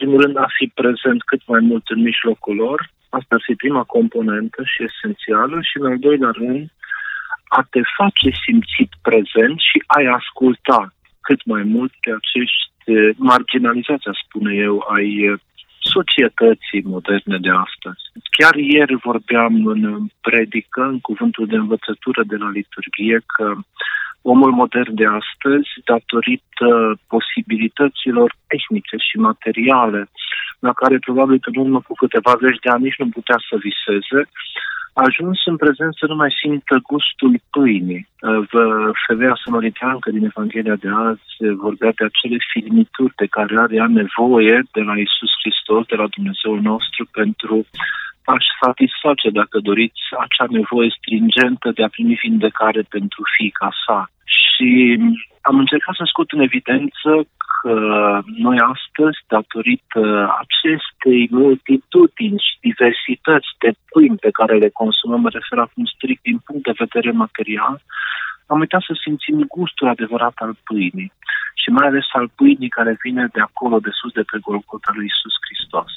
primul rând, a fi prezent cât mai mult în mijlocul lor. Asta ar fi prima componentă și esențială. Și, în al doilea rând, a te face simțit prezent și a-i asculta cât mai mult pe acești marginalizați, spune eu, ai societății moderne de astăzi. Chiar ieri vorbeam în predică, în cuvântul de învățătură de la liturghie, că omul modern de astăzi, datorită posibilităților tehnice și materiale, la care probabil că în urmă cu câteva zeci de ani nici nu putea să viseze, a ajuns în prezent să nu mai simtă gustul pâinii. Femeia samariteancă din Evanghelia de azi vorbea de acele firmituri de care are ea nevoie de la Iisus Hristos, de la Dumnezeul nostru, pentru a-și satisface, dacă doriți, acea nevoie stringentă de a primi vindecare pentru fiica sa. Și am încercat să scot în evidență că noi astăzi, datorită acestei multitudini și diversități de pâini pe care le consumăm, mă refer acum strict din punct de vedere material, am uitat să simțim gustul adevărat al pâinii și mai ales al pâinii care vine de acolo, de sus, de pe Golgota lui Iisus Hristos.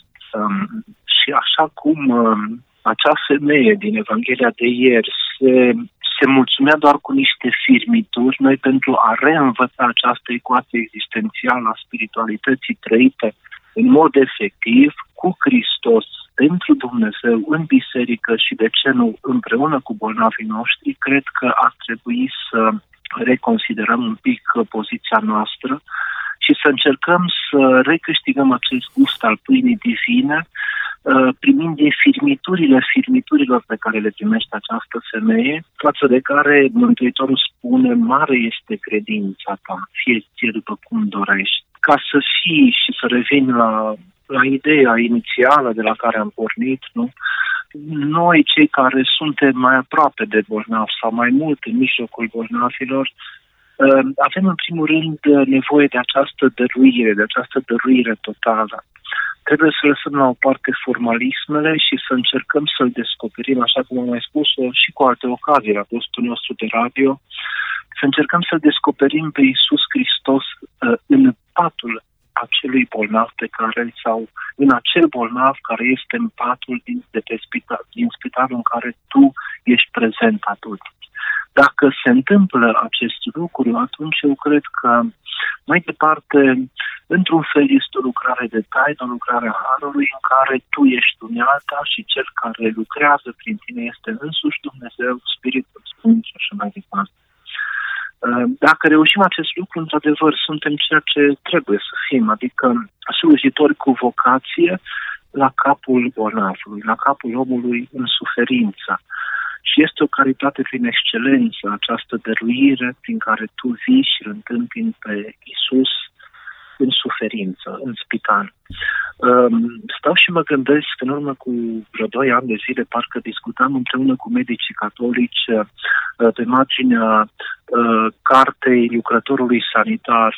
Și așa cum acea femeie din Evanghelia de ieri se mulțumea doar cu niște firmituri, noi pentru a reînvăța această ecuație existențială a spiritualității trăite în mod efectiv, cu Hristos, pentru Dumnezeu, în biserică și, de ce nu, împreună cu bolnavii noștri, cred că ar trebui să reconsiderăm un pic poziția noastră și să încercăm să recâștigăm acest gust al pâinii divine, primind din firmiturilor pe care le primește această femeie, față de care Mântuitorul spune, mare este credința ta, fie ție după cum dorești. Ca să fii și să revin la ideea inițială de la care am pornit, nu? Noi, cei care suntem mai aproape de bolnavi sau mai mult în mijlocul bolnavilor, avem în primul rând nevoie de această dăruire totală. Trebuie să lăsăm la o parte formalismele și să încercăm să-L descoperim, așa cum am mai spus-o și cu alte ocazii la postul nostru de radio, să încercăm să-L descoperim pe Iisus Hristos în patul acelui bolnav sau în acel bolnav care este în patul din spitalul în care tu ești prezent atunci. Dacă se întâmplă acest lucru, atunci eu cred că mai departe, într-un fel este o lucrare de taină, o lucrare a Harului în care tu ești unealta și cel care lucrează prin tine este însuși Dumnezeu, Spiritul Sfânt și așa mai departe. Dacă reușim acest lucru, într-adevăr, suntem ceea ce trebuie să fim, adică slujitori cu vocație la capul bolnavului, la capul omului în suferință. Și este o caritate prin excelență, această dăruire prin care tu vii și îl întâmpini pe Iisus în suferință, în spital. Stau și mă gândesc, în urmă cu vreo 2 ani de zile, parcă discutam împreună cu medicii catolici pe marginea cartei lucrătorului sanitar,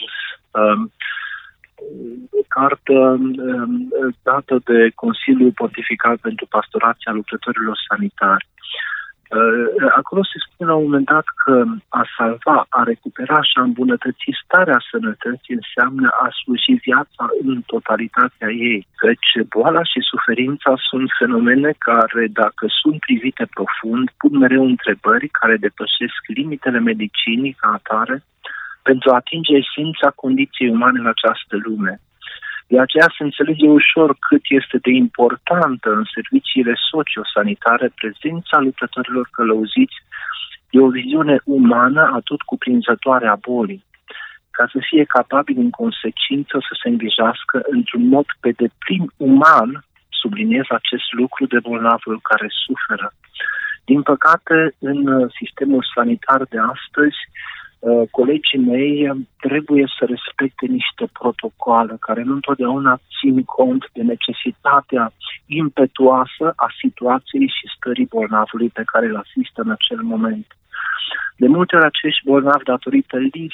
carte dată de Consiliul Pontifical pentru Pastorația Lucrătorilor Sanitari. Acolo se spune la un moment dat că a salva, a recupera și a îmbunătăți starea sănătății înseamnă a sluji viața în totalitatea ei. Căci boala și suferința sunt fenomene care, dacă sunt privite profund, pun mereu întrebări care depășesc limitele medicinii ca atare pentru a atinge esența condiției umane în această lume. De aceea se înțelege ușor cât este de importantă în serviciile sociosanitare prezența lucrătorilor călăuziți de o viziune umană atot cuprinzătoare a bolii, ca să fie capabil în consecință să se îngrijească într-un mod pe deplin uman, subliniez acest lucru, de bolnavul care suferă. Din păcate, în sistemul sanitar de astăzi, colegii mei trebuie să respecte niște protocoale care nu întotdeauna țin cont de necesitatea impetuoasă a situației și stării bolnavului pe care îl asistă în acel moment. De multe ori acești bolnavi, datorită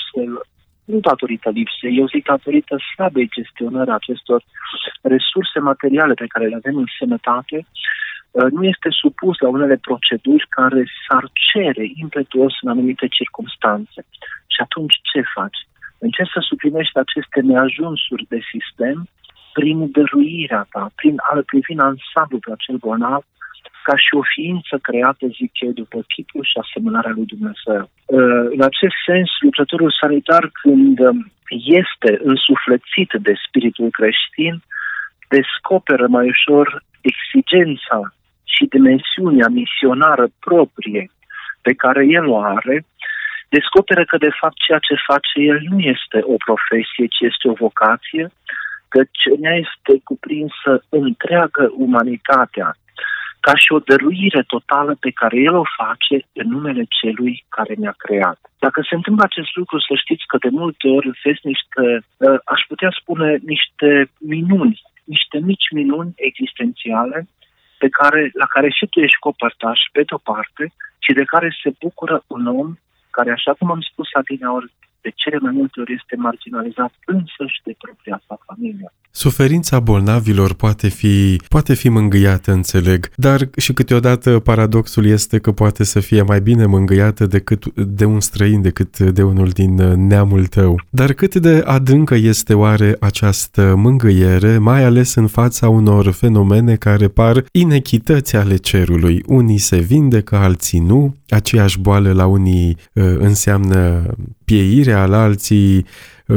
lipsei, eu zic datorită slabei gestionări acestor resurse materiale pe care le avem în sănătate, nu este supus la unele proceduri care s-ar cere impetuos în anumite circumstanțe. Și atunci ce faci? Încerci să suplinești aceste neajunsuri de sistem prin dăruirea ta, prin a-l privi în ansamblu pe acel bolnav, ca și o ființă creată, zic eu, după chipul și asemănarea lui Dumnezeu. În acest sens, lucrătorul sanitar, când este însuflețit de spiritul creștin, descoperă mai ușor exigența și dimensiunea misionară proprie pe care el o are, descoperă că de fapt ceea ce face el nu este o profesie, ci este o vocație, căci în ea este cuprinsă întreagă umanitatea, ca și o dăruire totală pe care el o face în numele celui care ne-a creat. Dacă se întâmplă acest lucru, să știți că de multe ori vezi aș putea spune, niște minuni, niște mici minuni existențiale la care și tu ești copărtaș pe de-o parte și de care se bucură un om care, așa cum am spus adineauri, de cele mai multe ori este marginalizat însăși de propria sa familie. Suferința bolnavilor poate fi mângâiată, înțeleg, dar și câteodată paradoxul este că poate să fie mai bine mângâiată de un străin decât de unul din neamul tău. Dar cât de adâncă este oare această mângâiere, mai ales în fața unor fenomene care par inechități ale cerului? Unii se vindecă, alții nu, aceeași boală la unii înseamnă pieirea, la alții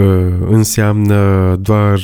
înseamnă doar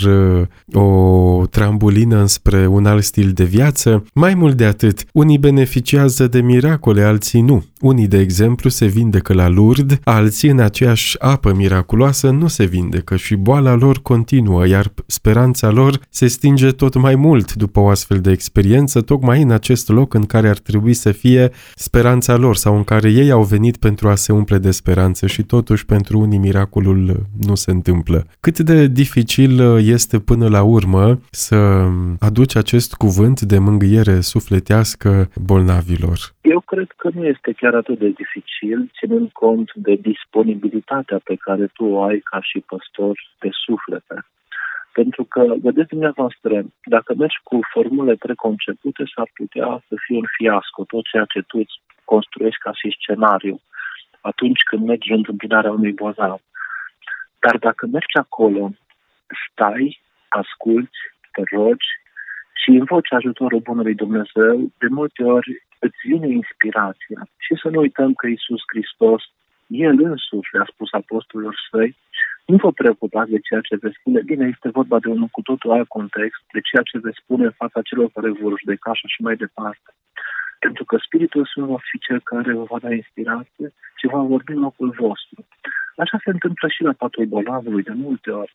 o trambulină înspre un alt stil de viață. Mai mult de atât, unii beneficiază de miracole, alții nu. Unii, de exemplu, se vindecă la Lourdes, alții în aceeași apă miraculoasă nu se vindecă și boala lor continuă, iar speranța lor se stinge tot mai mult după o astfel de experiență, tocmai în acest loc în care ar trebui să fie speranța lor sau în care ei au venit pentru a se umple de speranță și totuși pentru unii miracolul nu se întâmplă. Cât de dificil este până la urmă să aduci acest cuvânt de mângâiere sufletească bolnavilor? Eu cred că nu este chiar atât de dificil, ținând cont de disponibilitatea pe care tu o ai ca și păstor de suflete. Pentru că, vedeți dumneavoastră, dacă mergi cu formule preconcepute, s-ar putea să fie un fiasco tot ceea ce tu îți construiești ca și scenariu atunci când mergi în întâmpinarea unui bolnav. Dar dacă mergi acolo, stai, asculți, te rogi și invoci ajutorul bunului Dumnezeu, de multe ori îți vine inspirația. Și să nu uităm că Iisus Hristos, El însuși le-a spus apostolilor săi, nu vă preocupați de ceea ce veți spune. Bine, este vorba de un cu totul alt context, de ceea ce veți spune în fața celor care vor judeca și așa mai departe. Pentru că Spiritul Sfânt va fi cel care vă va da inspirație și va vorbi în locul vostru. Așa se întâmplă și la patul bolnavului de multe ori.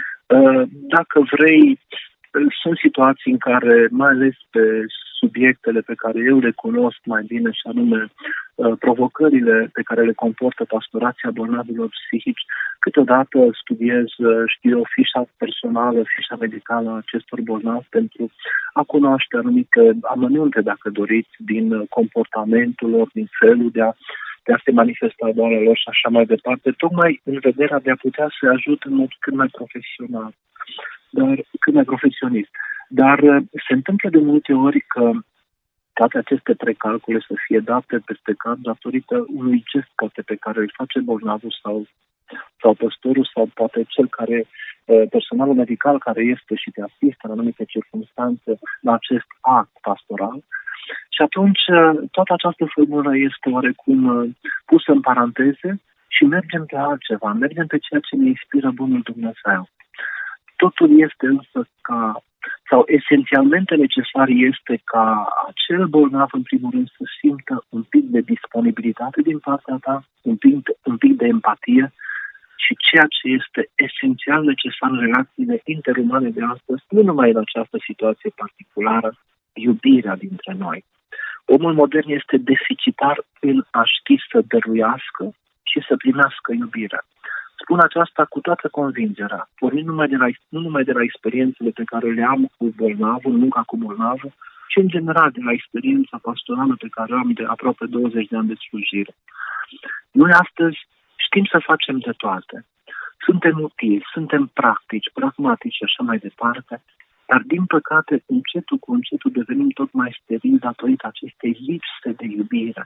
Dacă vrei, sunt situații în care, mai ales pe subiectele pe care eu le cunosc mai bine, și anume provocările pe care le comportă pastorația bolnavilor psihici, câteodată studiez, fișa personală, fișa medicală a acestor bolnavi pentru a cunoaște anumite amănunte, dacă doriți, din comportamentul lor, din felul de a se manifesta boala lor și așa mai departe, tocmai în vederea de a putea să ajute în mod cât mai profesional, cât mai profesionist. Dar se întâmplă de multe ori că toate aceste precalcule să fie date peste cap datorită unui gest poate pe care îl face bolnavul sau păstorul sau poate cel care, personalul medical care este și te asistă în anumite circunstanțe la acest act pastoral. Și atunci toată această formulă este oarecum pusă în paranteze și mergem pe altceva, mergem pe ceea ce ne inspiră bunul Dumnezeu. Totul este însă sau esențialmente necesar este ca acel bolnav în primul rând să simtă un pic de disponibilitate din partea ta, un pic de empatie și ceea ce este esențial necesar în relațiile interumane de astăzi, nu numai în această situație particulară, iubirea dintre noi. Omul modern este deficitar în a ști să dăruiască și să primească iubirea. Spun aceasta cu toată convingerea, pornind nu numai de la experiențele pe care le am cu bolnavul, munca cu bolnavul, ci în general de la experiența pastorală pe care o am de aproape 20 de ani de slujire. Noi astăzi știm să facem de toate. Suntem utili, suntem pragmatici și așa mai departe, dar din păcate încetul cu încetul devenim tot mai sterili datorită acestei lipse de iubire,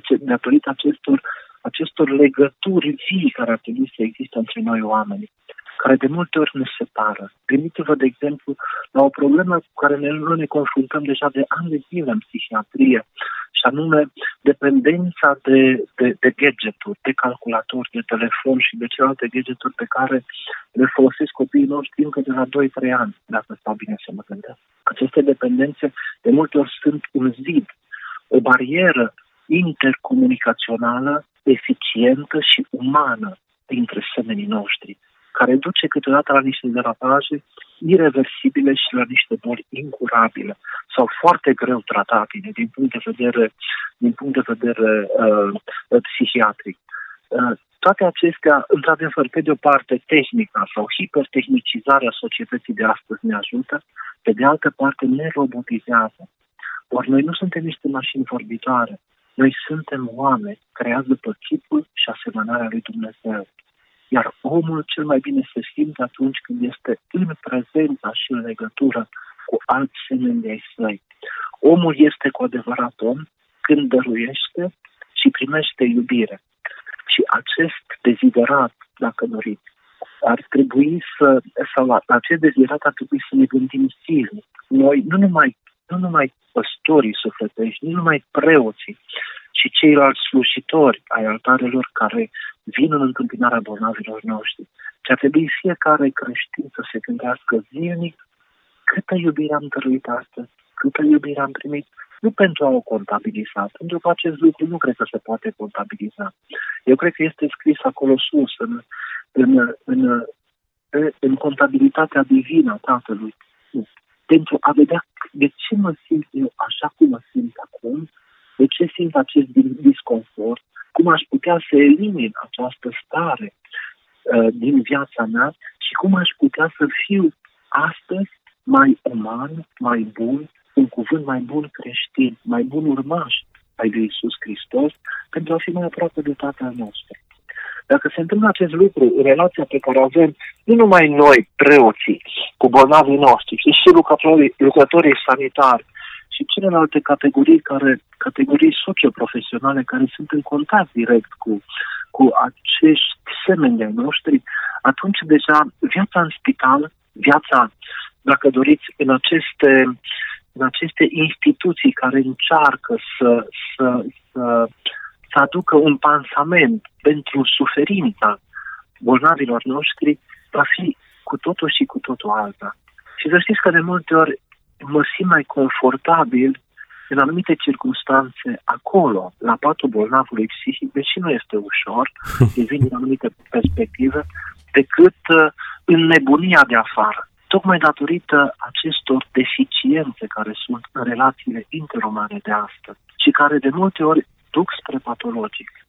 datorită acestor legături vii care ar trebui să existe între noi oameni. care de multe ori ne separă. Gândiți-vă, de exemplu, la o problemă cu care noi ne confruntăm deja de ani de zile în psihiatrie, și anume dependența de gadgeturi, de calculator, de telefon și de celelalte gadgeturi pe care le folosesc copiii noștri încă de la 2-3 ani, dacă stau bine să mă gândesc. Aceste dependențe de multe ori sunt un zid, o barieră intercomunicațională, eficientă și umană dintre semenii noștri, care duce câteodată la niște derapaje ireversibile și la niște boli incurabile sau foarte greu tratabile din punct de vedere psihiatric. Toate acestea, într-adevăr, pe de o parte, tehnica sau hipertehnicizarea societății de astăzi ne ajută, pe de altă parte ne robotizează. Ori noi nu suntem niște mașini vorbitoare, noi suntem oameni creați după chipul și asemănarea lui Dumnezeu. Iar omul cel mai bine se simte atunci când este în prezența și în legătură cu alți semeni de ai săi. Omul este cu adevărat om când dăruiește și primește iubire. Și acest deziderat, dacă doriți, ar trebui sau acest deziderat ar trebui să ne gândim zilnic. Noi, nu numai păstorii sufletești, nu numai preoții, și ceilalți slujitori ai altarelor care vin în întâmpinarea bolnavilor noștri. Și ar trebui fiecare creștin să se gândească zilnic câtă iubire am dăruit astăzi, câtă iubire am primit, nu pentru a o contabiliza, pentru că acest lucru nu cred că se poate contabiliza. Eu cred că este scris acolo sus, în contabilitatea divină a Tatălui, pentru a vedea de ce mă simt eu așa cum mă simt acum, de ce simt acest disconfort, cum aș putea să elimin această stare din viața mea și cum aș putea să fiu astăzi mai uman, mai bun, un cuvânt mai bun creștin, mai bun urmaș ai lui Iisus Hristos, pentru a fi mai aproape de Tatăl nostru. Dacă se întâmplă acest lucru în relația pe care o avem, nu numai noi, preoții, cu bolnavii noștri, ci și lucrătorii sanitari și celelalte categorii socioprofesionale care sunt în contact direct cu acești semeni de noștri, atunci deja viața în spital, viața, dacă doriți, în aceste instituții care încearcă să aducă un pansament pentru suferința bolnavilor noștri, va fi cu totul și cu totul alta. Și să știți că de multe ori mă simt mai confortabil în anumite circunstanțe acolo, la patul bolnavului psihic, deși nu este ușor, vin din anumite perspective, decât în nebunia de afară. Tocmai datorită acestor deficiențe care sunt în relațiile interumane de astăzi și care de multe ori duc spre patologic.